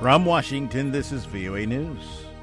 From Washington, this is VOA News.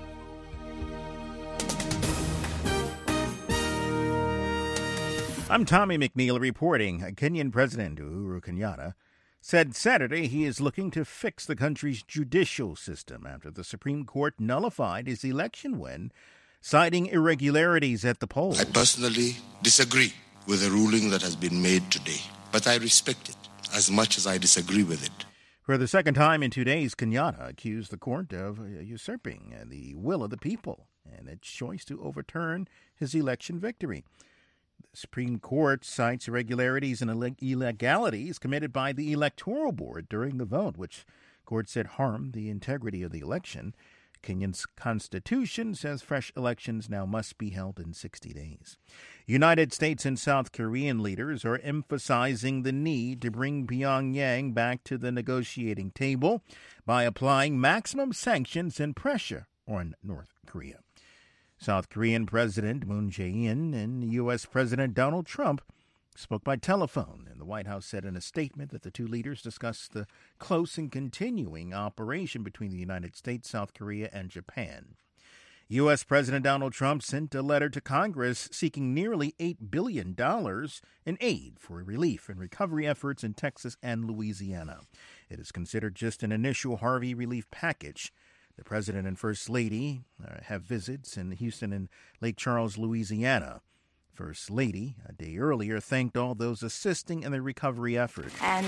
I'm Tommy McNeil reporting. Kenyan President Uhuru Kenyatta said Saturday he is looking to fix the country's judicial system after the Supreme Court nullified his election win, citing irregularities at the polls. I personally disagree with the ruling that has been made today, but I respect it as much as I disagree with it. For the second time in 2 days, Kenyatta accused the court of usurping the will of the people and its choice to overturn his election victory. The Supreme Court cites irregularities and illegalities committed by the Electoral Board during the vote, which the court said harmed the integrity of the election. Kenya's constitution says fresh elections now must be held in 60 days. United States and South Korean leaders are emphasizing the need to bring Pyongyang back to the negotiating table by applying maximum sanctions and pressure on North Korea. South Korean President Moon Jae-in and U.S. President Donald Trump spoke by telephone, and the White House said in a statement that the two leaders discussed the close and continuing operation between the United States, South Korea, and Japan. U.S. President Donald Trump sent a letter to Congress seeking nearly $8 billion in aid for relief and recovery efforts in Texas and Louisiana. It is considered just an initial Harvey relief package. The President and First Lady have visits in Houston and Lake Charles, Louisiana. First Lady, a day earlier, thanked all those assisting in the recovery effort. And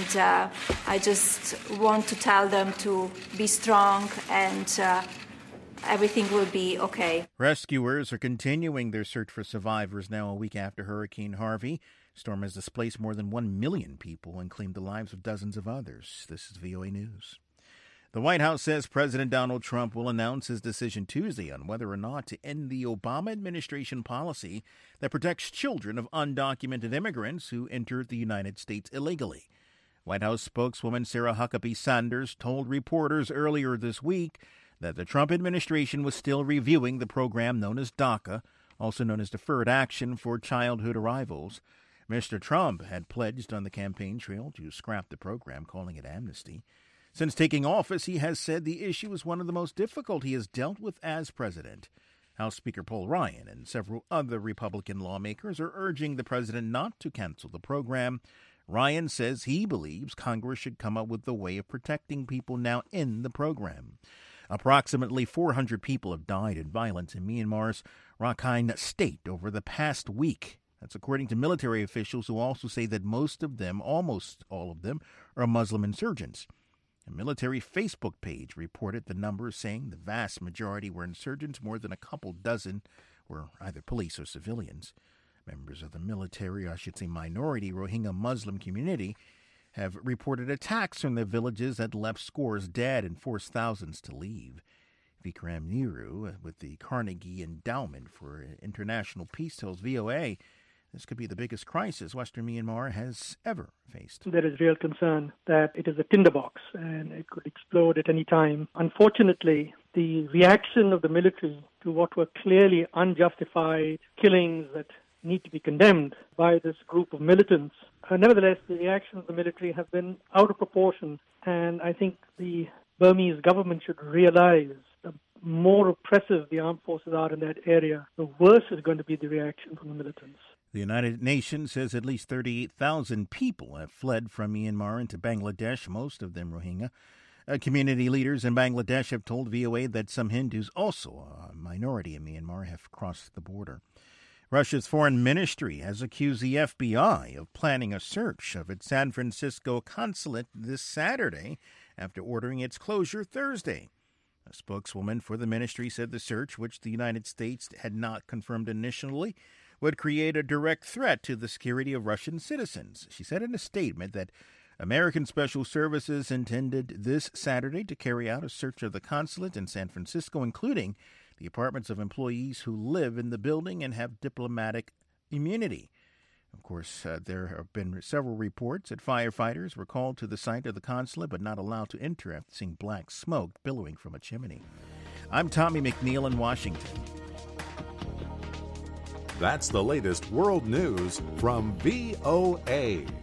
I just want to tell them to be strong and everything will be okay. Rescuers are continuing their search for survivors now a week after Hurricane Harvey. The storm has displaced more than 1 million people and claimed the lives of dozens of others. This is VOA News. The White House says President Donald Trump will announce his decision Tuesday on whether or not to end the Obama administration policy that protects children of undocumented immigrants who entered the United States illegally. White House spokeswoman Sarah Huckabee Sanders told reporters earlier this week that the Trump administration was still reviewing the program known as DACA, also known as Deferred Action for Childhood Arrivals. Mr. Trump had pledged on the campaign trail to scrap the program, calling it amnesty. Since taking office, he has said the issue is one of the most difficult he has dealt with as president. House Speaker Paul Ryan and several other Republican lawmakers are urging the president not to cancel the program. Ryan says he believes Congress should come up with a way of protecting people now in the program. Approximately 400 people have died in violence in Myanmar's Rakhine state over the past week. That's according to military officials who also say that most of them, almost all of them, are Muslim insurgents. A military Facebook page reported the numbers, saying the vast majority were insurgents. More than a couple dozen were either police or civilians. Members of the military, or I should say minority, Rohingya Muslim community have reported attacks from their villages that left scores dead and forced thousands to leave. Vikram Nehru, with the Carnegie Endowment for International Peace, tells VOA this could be the biggest crisis Western Myanmar has ever faced. There is real concern that it is a tinderbox and it could explode at any time. Unfortunately, the reaction of the military to what were clearly unjustified killings that need to be condemned by this group of militants, nevertheless, the reactions of the military have been out of proportion, and I think the Burmese government should realize the more oppressive the armed forces are in that area, the worse is going to be the reaction from the militants. The United Nations says at least 38,000 people have fled from Myanmar into Bangladesh, most of them Rohingya. Community leaders in Bangladesh have told VOA that some Hindus, also a minority in Myanmar, have crossed the border. Russia's foreign ministry has accused the FBI of planning a search of its San Francisco consulate this Saturday after ordering its closure Thursday. A spokeswoman for the ministry said the search, which the United States had not confirmed initially, would create a direct threat to the security of Russian citizens. She said in a statement that American Special Services intended this Saturday to carry out a search of the consulate in San Francisco, including the apartments of employees who live in the building and have diplomatic immunity. Of course, there have been several reports that firefighters were called to the site of the consulate but not allowed to enter after seeing black smoke billowing from a chimney. I'm Tommy McNeil in Washington. That's the latest world news from VOA.